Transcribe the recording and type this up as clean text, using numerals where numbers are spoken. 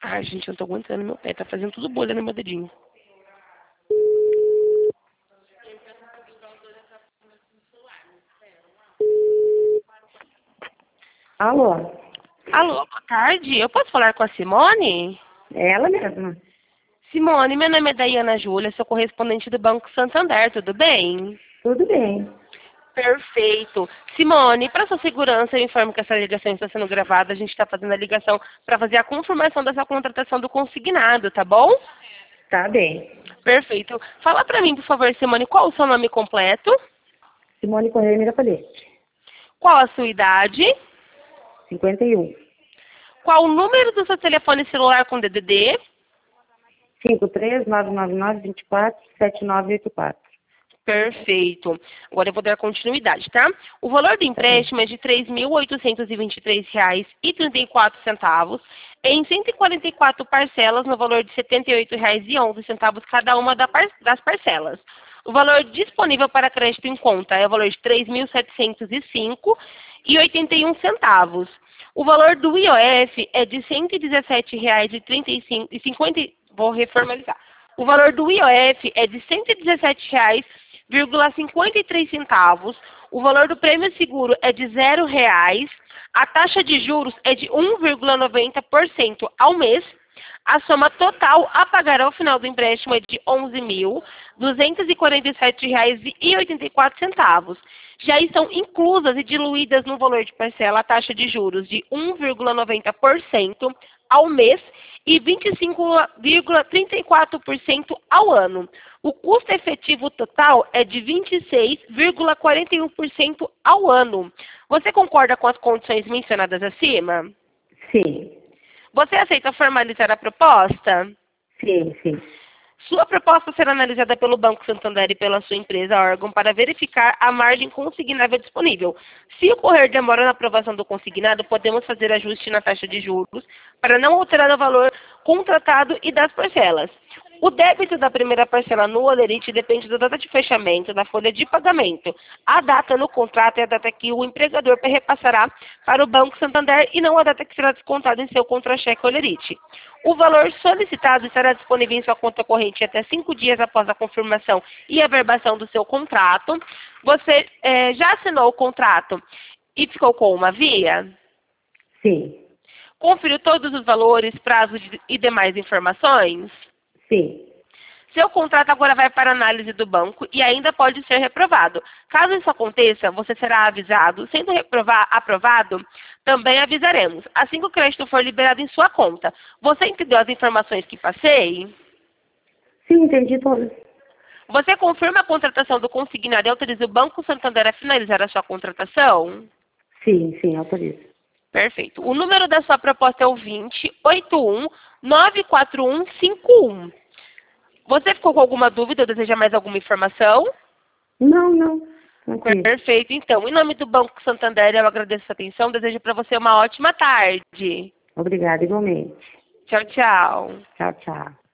Ai, gente, eu não tô aguentando meu pé. Tá fazendo tudo bolha no meu dedinho. Alô? Alô, boa tarde. Eu posso falar com a Simone? É ela mesma. Simone, meu nome é Daiana Júlia, sou correspondente do Banco Santander, tudo bem? Tudo bem. Perfeito. Simone, para sua segurança, eu informo que essa ligação está sendo gravada. A gente está fazendo a ligação para fazer a confirmação dessa contratação do consignado, tá bom? Tá bem. Perfeito. Fala para mim, por favor, Simone, qual o seu nome completo? Simone Correia Mirapalete. Qual a sua idade? 51. Qual o número do seu telefone celular com DDD? 53999247984. Perfeito. Agora eu vou dar continuidade, tá? O valor do empréstimo é de R$ 3.823,34 em 144 parcelas no valor de R$ 78,11 cada uma das parcelas. O valor disponível para crédito em conta é o valor de R$ 3.705,81. O valor do IOF é de R$ 117,35. Vou reformalizar. O valor do IOF é de R$ 117,53. O valor do prêmio seguro é de R$ 0. A taxa de juros é de 1,90% ao mês. A soma total a pagar ao final do empréstimo é de R$ 11.247,84. Já estão inclusas e diluídas no valor de parcela a taxa de juros de 1,90% ao mês e 25,34% ao ano. O custo efetivo total é de 26,41% ao ano. Você concorda com as condições mencionadas acima? Sim. Você aceita formalizar a proposta? Sim. Sua proposta será analisada pelo Banco Santander e pela sua empresa órgão para verificar a margem consignável disponível. Se ocorrer demora na aprovação do consignado, podemos fazer ajuste na taxa de juros para não alterar o valor contratado e das parcelas. O débito da primeira parcela no Olerite depende da data de fechamento da folha de pagamento. A data no contrato é a data que o empregador repassará para o Banco Santander e não a data que será descontada em seu contra-cheque Olerite. O valor solicitado estará disponível em sua conta corrente até 5 dias após a confirmação e averbação do seu contrato. Você já assinou o contrato e ficou com uma via? Sim. Conferiu todos os valores, prazos e demais informações? Sim. Seu contrato agora vai para análise do banco e ainda pode ser reprovado. Caso isso aconteça, você será avisado. Sendo aprovado, também avisaremos, assim que o crédito for liberado em sua conta. Você entendeu as informações que passei? Sim, entendi todas. Você confirma a contratação do consignado e autoriza o Banco Santander a finalizar a sua contratação? Sim, autorizo. Perfeito. O número da sua proposta é o 2081-94151. Você ficou com alguma dúvida ou deseja mais alguma informação? Não. Tranquilo. Perfeito. Então, em nome do Banco Santander, eu agradeço a atenção. Desejo para você uma ótima tarde. Obrigada, igualmente. Tchau, tchau. Tchau.